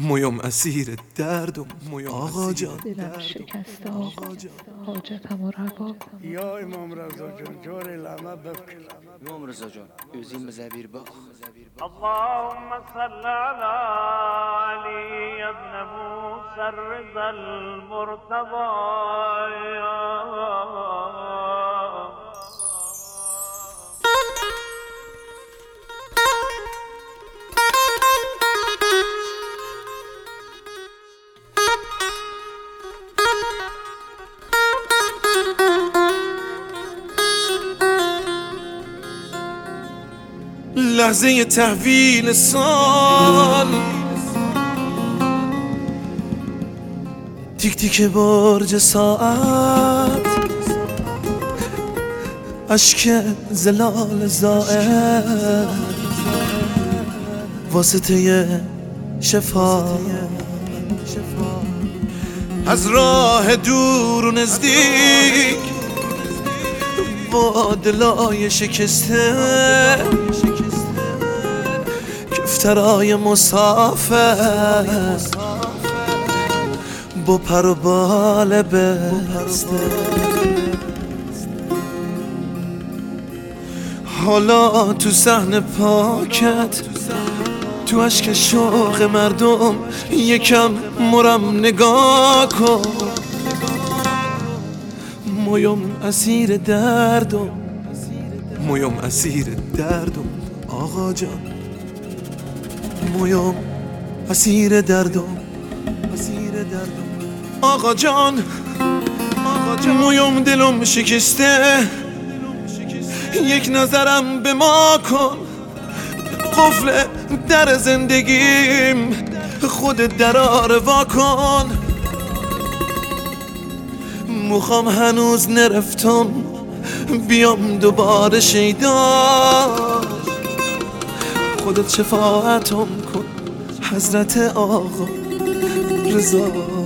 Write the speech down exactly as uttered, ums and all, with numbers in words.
مویم اسیر دردم آقا جان. دلم شکسته آقا، حاجتم و روا کن. یا امام رضا جان جور لعنت بکن. امام رضا جان özümüze bir bak. اللهم صل على علي ابن موسى الرضا المرتضى. لحظه تحویل سال، تیک تیک برج ساعت، اشک زلال زائر، واسطه شفا از راه دور و نزدیک، با دلای شکسته، کفترای مسافر با پر و بال بسته. حالا تو صحن پاکت، تو اشک شوق مردم، یکم مرم نگاه کن. مویم اسیر دردم، مویم اسیر دردم آقا جان. مویم اسیر دردم، اسیر دردم آقا جان. مویم دلم شکسته، یک نظرم به ما کن. قفل در زندگیم خود درار وا کن. مخوام هنوز نرفتم بیام دوباره شیدا، خودت شفاعتم کن حضرت آقا رضا.